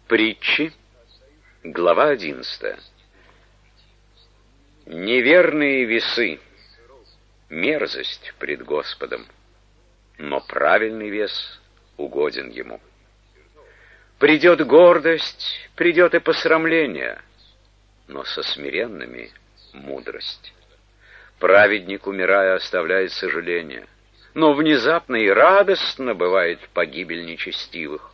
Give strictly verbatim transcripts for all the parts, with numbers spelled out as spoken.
Притчи, глава одиннадцатая. Неверные весы — мерзость пред Господом, но правильный вес угоден Ему. Придет гордость, придет и посрамление, но со смиренными — мудрость. Праведник, умирая, оставляет сожаление, но внезапно и радостно бывает погибель нечестивых.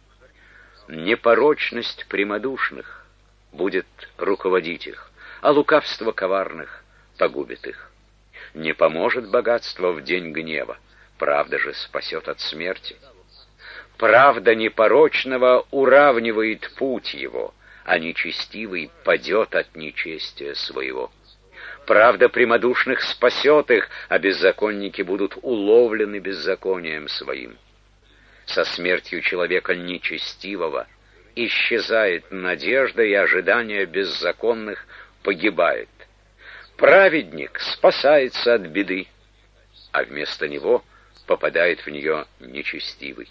Непорочность прямодушных будет руководить их, а лукавство коварных погубит их. Не поможет богатство в день гнева, правда же спасет от смерти. Правда непорочного уравнивает путь его, а нечестивый падет от нечестия своего. Правда прямодушных спасет их, а беззаконники будут уловлены беззаконием своим. Со смертью человека нечестивого исчезает надежда, и ожидание беззаконных погибает. Праведник спасается от беды, а вместо него попадает в нее нечестивый.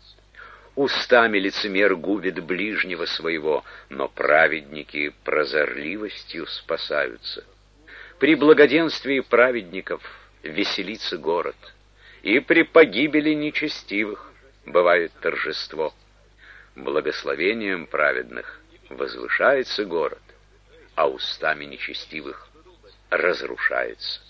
Устами лицемер губит ближнего своего, но праведники прозорливостью спасаются. При благоденствии праведников веселится город, и при погибели нечестивых бывает торжество. Благословением праведных возвышается город, а устами нечестивых разрушается.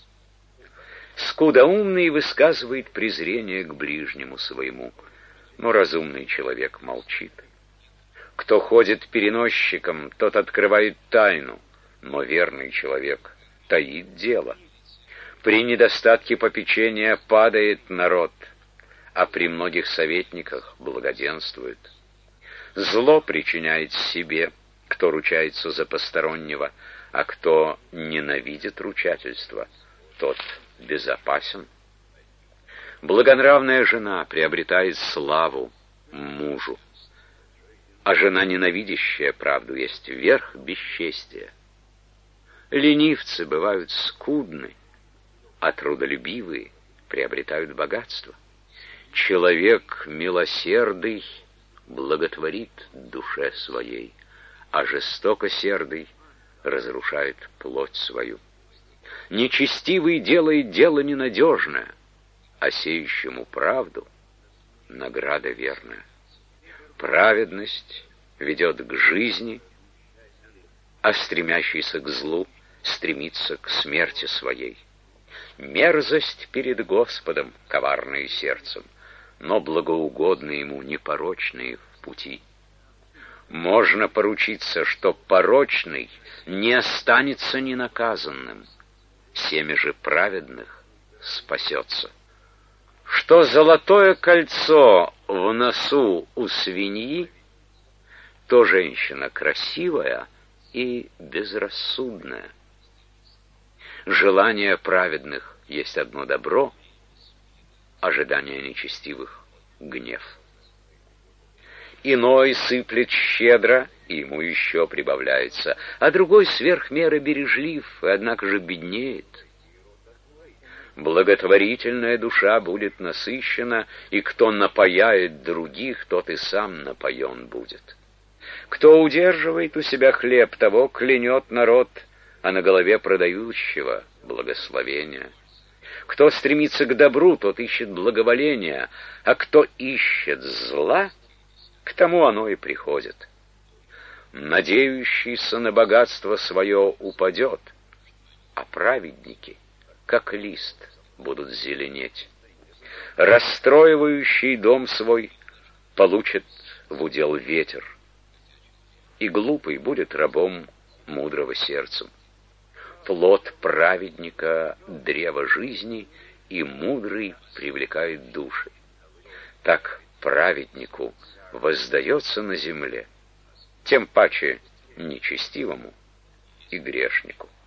Скудоумный высказывает презрение к ближнему своему, но разумный человек молчит. Кто ходит переносчиком, тот открывает тайну, но верный человек таит дело. При недостатке попечения падает народ, а при многих советниках благоденствует. Зло причиняет себе, кто ручается за постороннего, а кто ненавидит ручательство, тот безопасен. Благонравная жена приобретает славу мужу, а жена, ненавидящая правду, есть верх бесчестия. Ленивцы бывают скудны, а трудолюбивые приобретают богатство. Человек милосердый благотворит душе своей, а жестокосердый разрушает плоть свою. Нечестивый делает дело ненадежное, а сеющему правду награда верная. Праведность ведет к жизни, а стремящийся к злу стремится к смерти своей. Мерзость перед Господом коварные сердцем, но благоугодны ему непорочные в пути. Можно поручиться, что порочный не останется ненаказанным, семя же праведных спасется. Что золотое кольцо в носу у свиньи, то женщина красивая и безрассудная. Желание праведных есть одно добро, ожидание нечестивых — гнев. Иной сыплет щедро, и ему еще прибавляется, а другой сверх меры бережлив, и однако же беднеет. Благотворительная душа будет насыщена, и кто напояет других, тот и сам напоен будет. Кто удерживает у себя хлеб, того клянет народ, а на голове продающего благословение. Кто стремится к добру, тот ищет благоволения, а кто ищет зла, к тому оно и приходит. Надеющийся на богатство свое упадет, а праведники, как лист, будут зеленеть. Расстроивающий дом свой получит в удел ветер, и глупый будет рабом мудрого сердцем. Плод праведника — древо жизни, и мудрый привлекает души. Так праведнику воздается на земле, тем паче нечестивому и грешнику.